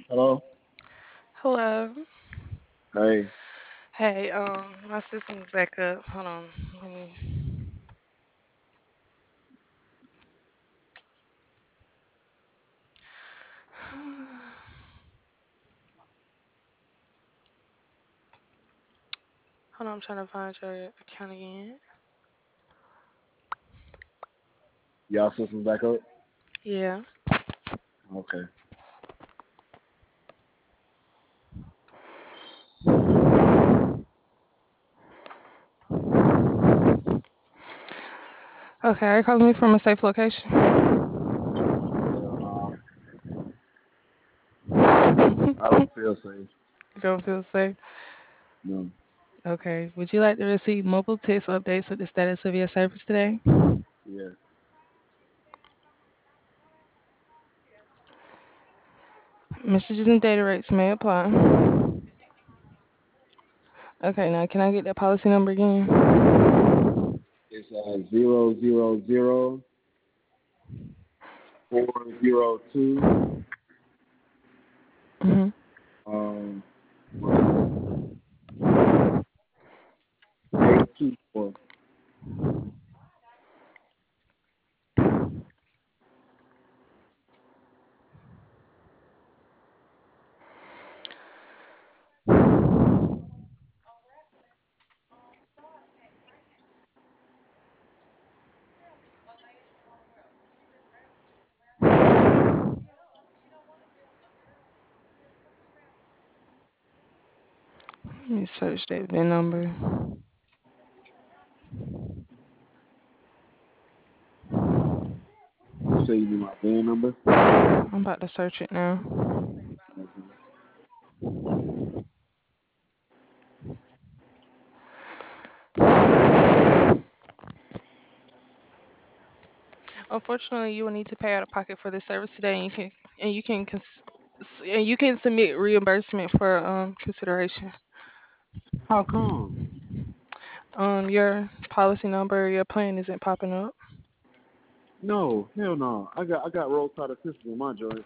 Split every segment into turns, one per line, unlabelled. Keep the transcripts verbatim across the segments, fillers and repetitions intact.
Hello.
Hello.
Hey.
Hey, um, my system's back up. Hold on. Let me. Hold on, I'm trying to find your account again.
Y'all systems back up?
Yeah.
Okay.
Okay, are you calling me from a safe location?
Hell no.
You
I don't feel safe.
don't feel safe?
No.
Okay. Would you like to receive mobile text updates with the status of your service today?
Yeah.
Messages and data rates may apply. Okay, now can I get that policy number again?
It's uh zero zero zero four zero two
Mm-hmm.
um one second. Eight two four.
Let me search that V I N number.
You say you need my van number?
I'm about to search it now.
Okay.
Unfortunately, you will need to pay out of pocket for this service today, and you can and you can cons- s- and you can submit reimbursement for um consideration.
How come?
Um, your policy number, your plan isn't popping up.
No, hell no. I got I got roadside assistance in my joint.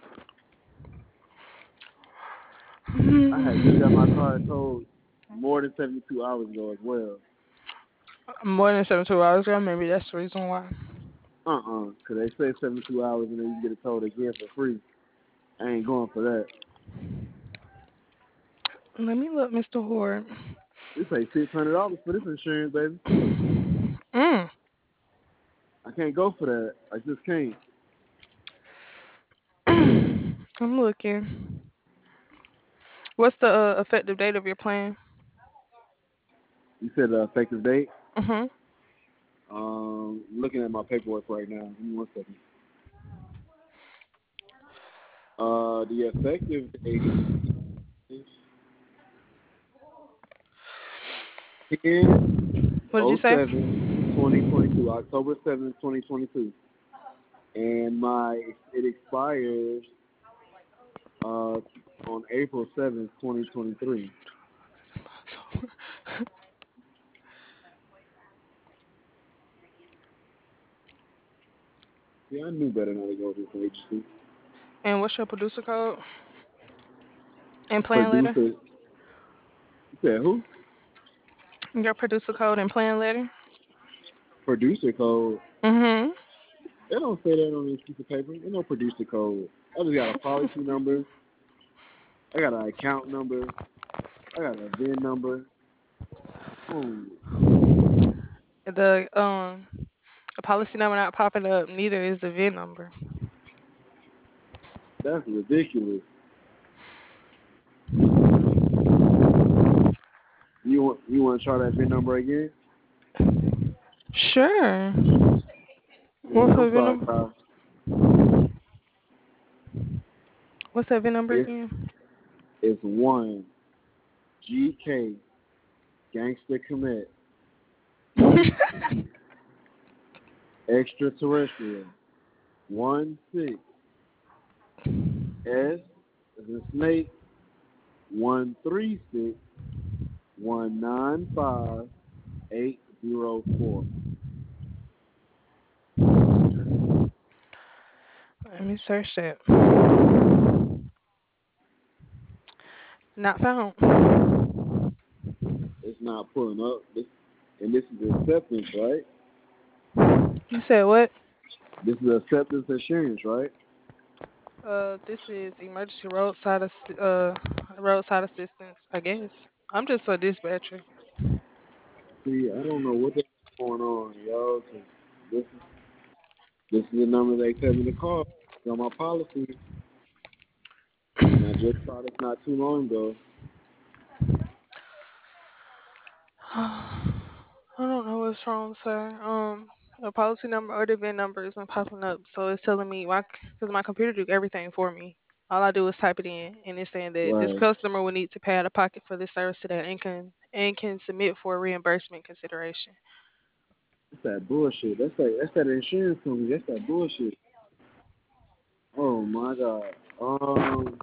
I had just got my car towed more than seventy two hours ago as well.
More than seventy-two hours ago, maybe that's the reason why.
Uh uh Cause they say seventy two hours and then you get it towed again for free. I ain't going for that.
Let me look, mister Horde.
They say six hundred dollars for this insurance, baby.
Mm,
I can't go for that. I just can't.
I'm looking. What's the uh, effective date of your plan?
You said the effective date.
Mm-hmm.
Um, looking at my paperwork right now. Give me one second. Uh, the effective date is ten
What did you
oh
say?
seven twenty twenty two, October seventh, twenty twenty two, and my it expires uh on April seventh, twenty twenty three. Yeah, I knew better not to go to this agency.
And what's your producer code and plan letter?
Producer, you said who?
Your producer code and plan letter?
Producer code.
Mm-hmm.
They don't say that on this piece of paper. There's no producer code. I just got a policy number. I got an account number. I got a V I N number. Oh,
The um a policy number not popping up, neither is the V I N number.
that's ridiculous. You want you want to try that V I N number again?
Sure.
Man,
What's
I'm
the V I N
sorry,
number?
Kyle.
What's that V I N number
It's
again?
it's one G K Gangster Commit Extraterrestrial one six S as in snake one three six one nine five eight zero four.
Let me search that. Not found.
It's not pulling up. This and this is acceptance, right?
You said what?
This is acceptance insurance, right?
Uh, this is emergency roadside ass- uh roadside assistance. I guess. I'm just a dispatcher.
See, I don't know what the going on, y'all. 'Cause this is this is the number they tell me to call. It's on my policy, and I just saw this not too long ago.
I don't know what's wrong, sir. Um, the policy number or the V I N number isn't popping up, so it's telling me my because my computer do everything for me. All I do is type it in, and it's saying that this
Right.
customer will need to pay out of pocket for this service today and can and can submit for reimbursement consideration.
That's that bullshit. That's that that's that insurance company. That's that bullshit. Oh my god. Um,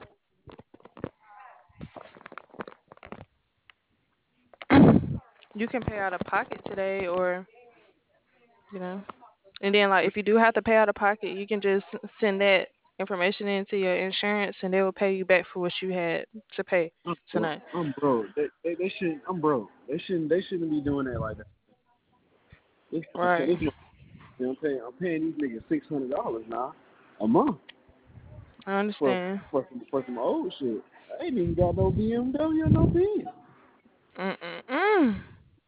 You can pay out of pocket today, or you know, and then like if you do have to pay out of pocket, you can just send that information into your insurance, and they will pay you back for what you had to pay
I'm broke.
tonight.
I'm broke. They, they they shouldn't. I'm broke. They shouldn't. They shouldn't be doing that like that. This
Right.
this I'm paying. I'm paying these niggas six hundred dollars now a month
I
for
understand.
for some for some old shit. I ain't even got no B M W or no Benz.
Mm-mm-mm.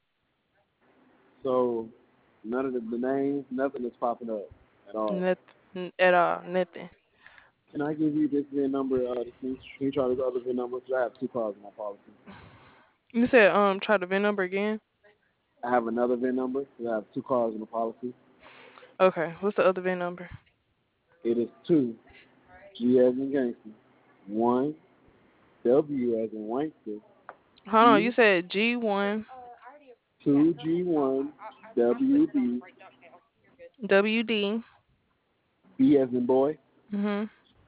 So none of the, the names, nothing is popping up at all.
Nothing at all. Nothing.
Can I give you this V I N number? Uh, this, can you try this other V I N number? Because I have two cars in my policy.
You said um try the V I N number again.
I have another V I N number because I have two cars in the policy.
Okay. What's the other V I N number?
It is two G as in gangster, one W as in wankster,
Hold on. You
E
said G one
two G one W B
W D.
B as in boy,
Mhm.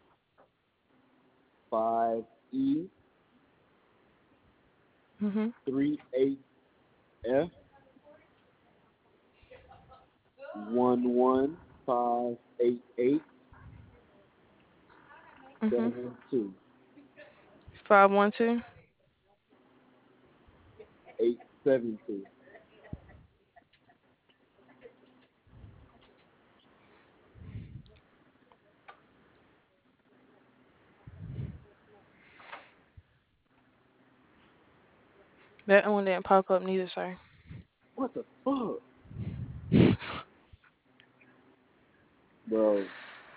five E
Mhm.
three eight F one one five eight eight
Mhm.
seven two
Five one two.
eight seven two.
That one didn't pop up neither, sir.
What the fuck, bro?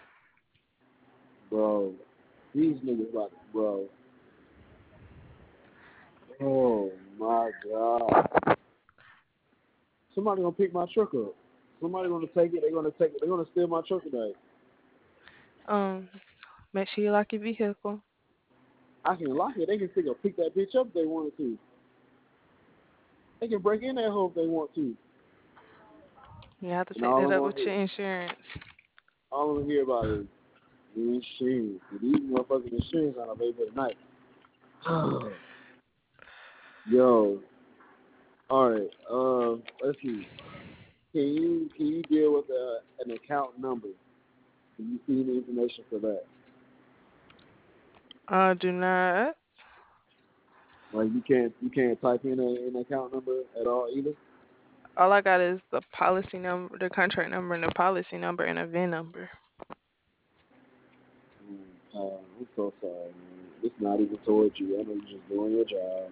Bro, these niggas like, bro. Oh my god. Somebody gonna pick my truck up. Somebody gonna take it. They're gonna take it. They're gonna steal my truck today.
Um. Make sure you lock your vehicle.
I can lock it. They can still pick that bitch up if they wanted to. They can break in that hole if they want to.
You have to
And
take
all
that
I'm
up
gonna
with
hear,
your insurance.
all I'm gonna hear about is insurance. These motherfucking insurance on a baby at night. Yo, all right. Um, let's see. Can you can you deal with uh, an account number? Can you see the information for that?
I do not.
Like you can't you can't type in a, an account number at all either.
All I got is the policy number, the contract number, and the policy number, and a V I N number.
Mm, uh, I'm so sorry, man. It's not even towards you. I know you're just doing your job.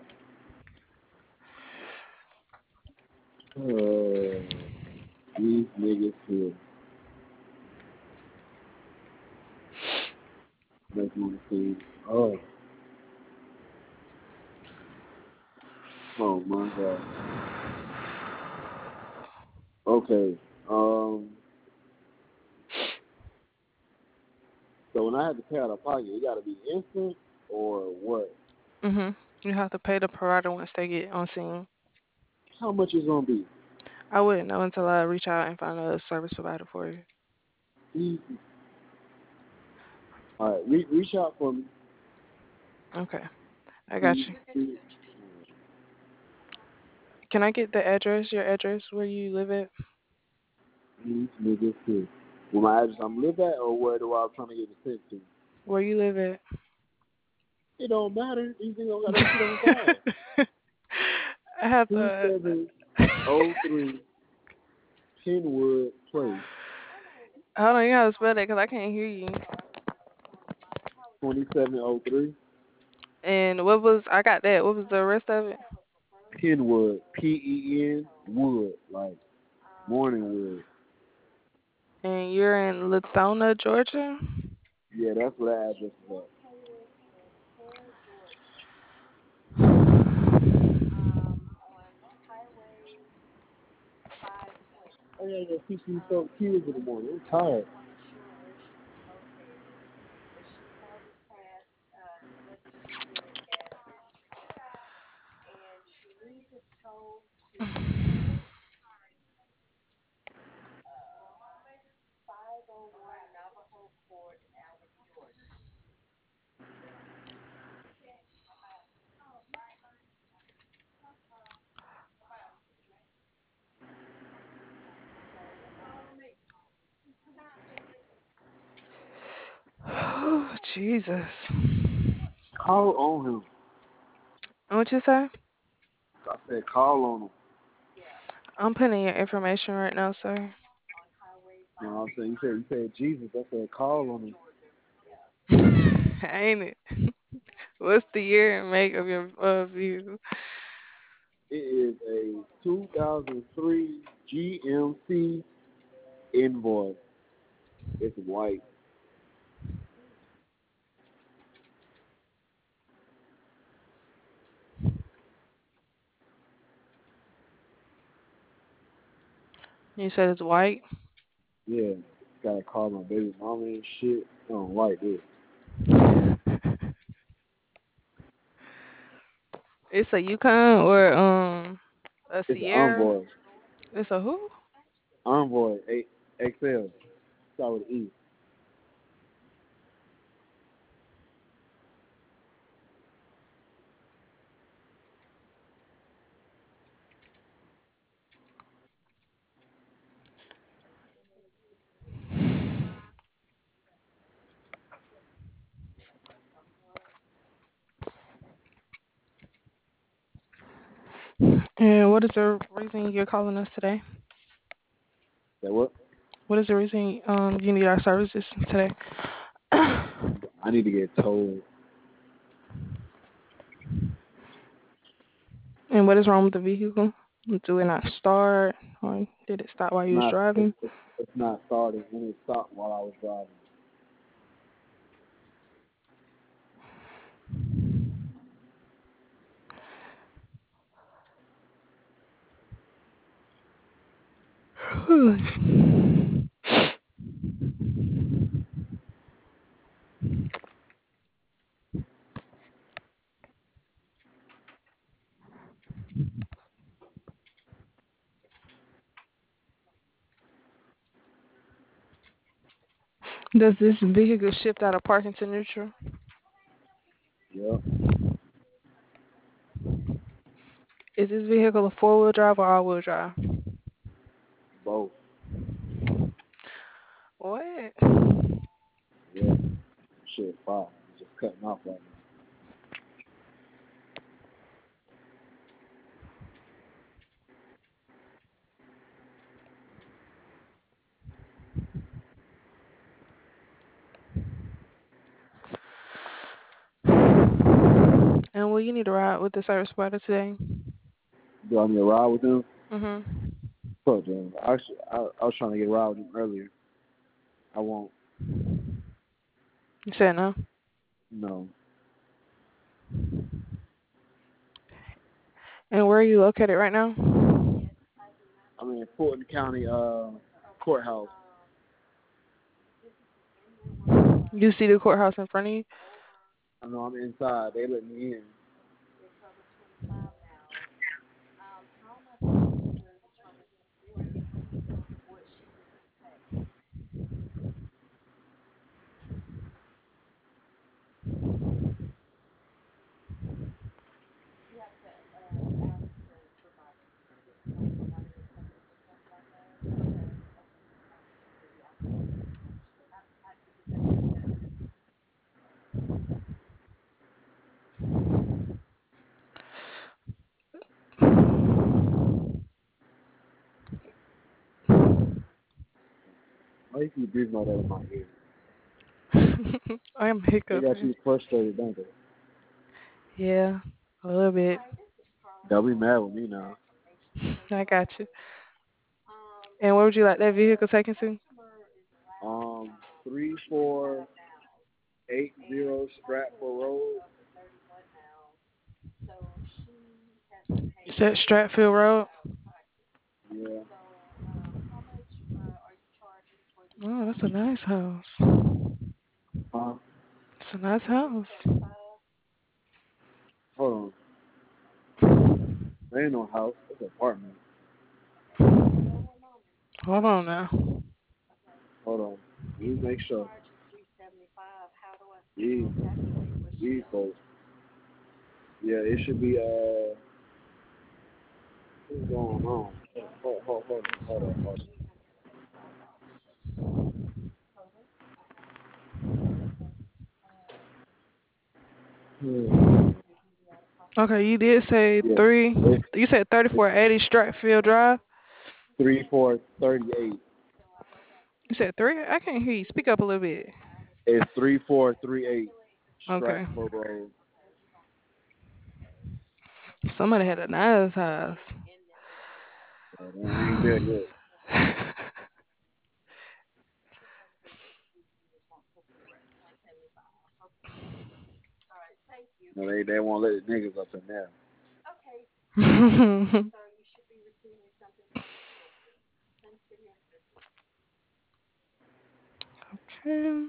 Uh, these niggas here make me see. Oh, oh my god. Okay. Um. So when I have to pay out of pocket, it got to be instant or what?
Mhm. You have to pay the provider once they get on scene.
How much is gonna be?
I wouldn't know until I reach out and find a service provider for you.
Easy. All right. Re- reach out for me.
Okay, I got
See,
you.
see,
Can I get the address, your address where you live at?
these niggas here. Well, my address I'm live at, or where do I, I'm trying to get it sent to?
Where you live at?
It don't matter. These niggas don't got that shit on file.
I have
Two
to.
seven oh three Kenwood Place,
Hold on, you gotta spell that because I can't hear you.
twenty seven oh three
And what was I got that? What was the rest of it?
Kenwood, P E N Wood, like morning wood.
And you're in Latona, Georgia.
Yeah, that's what that address is at. I gotta go teach these some kids in the morning. I'm tired.
Oh, Jesus.
Call on him.
What you say?
I said call on him.
I'm putting in your information right now, sir.
You know what I'm saying? You said you said Jesus. I said call on him.
Ain't it? What's the year and make of your of you?
It is a two thousand three G M C Envoy. It's white.
You said it's white.
Yeah, gotta call my baby mama and shit. I don't like this.
It's a Yukon or um a
It's an
Sierra.
Envoy.
It's a who?
Envoy eight X L. Start with E.
And what is the reason you're calling us today?
That what?
What is the reason um you need our services today?
I need to get told.
And what is wrong with the vehicle? Do it not start, or did it stop while
It's
you was
not. It's,
driving?
it's, it's not starting, and it stopped while I was driving.
Does this vehicle shift out of parking to neutral?
Yep,
Is this vehicle a four wheel drive or all wheel drive?
both.
What?
Yeah, shit, fire. It's just cutting off right now.
And will you need a ride with the service provider today?
Do I need a ride with them?
Mhm.
Fuck them. Actually, I, I was trying to get a ride with them earlier. I won't.
You said no.
No.
And where are you located right now?
I'm in Fulton County uh courthouse.
You see the courthouse in front of you?
I know I'm inside. They let me in. you keep breathing all that in my ear?
I am
They got
hiccuping.
you frustrated, don't they?
Yeah, a little bit.
Don't be mad with me now.
I got you. And where would you like that vehicle taken to?
Um, three four eight zero Stratford Road.
You said Stratfield Road.
Yeah.
Oh, that's a nice house.
Huh?
It's a nice house.
Hold on. There ain't no house. It's an apartment.
Hold on now.
Hold on. Let me make sure. These, these folks. Yeah, it should be, uh, what's going on? Hold, hold, hold, on, hold on, hold on. Hmm.
Okay, you did say
Yeah.
three.
It's,
You said
it's
thirty-four eighty Stratfield Drive.
three four thirty eight.
You said three? I can't hear you. Speak up a little bit.
It's three four three eight
Okay.
Stratford Road.
Somebody had a nice house.
Uh, man, we ain't there yet. No, they they won't let the niggas up in there.
Okay.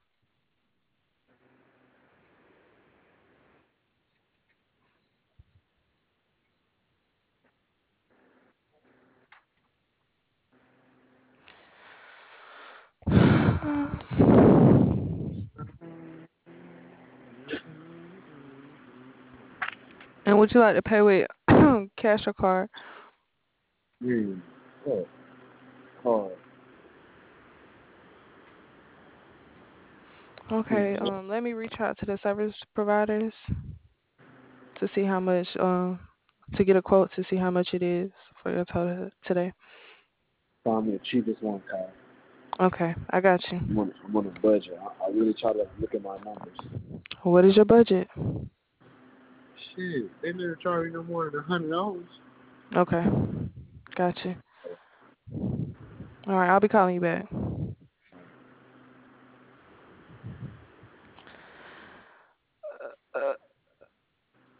And would you like to pay with cash or card?
Hmm. Oh, hard.
Okay.
Hmm.
Um, let me reach out to the service providers to see how much. Um, to get a quote to see how much it is for your total today.
Find me the cheapest one, Kyle.
Okay, I got you.
I'm on, I'm on a budget. I, I really try to look at my numbers.
What is your budget?
Shit, they never charge me no more than a hundred dollars.
Okay, got you. All right, I'll be calling you back.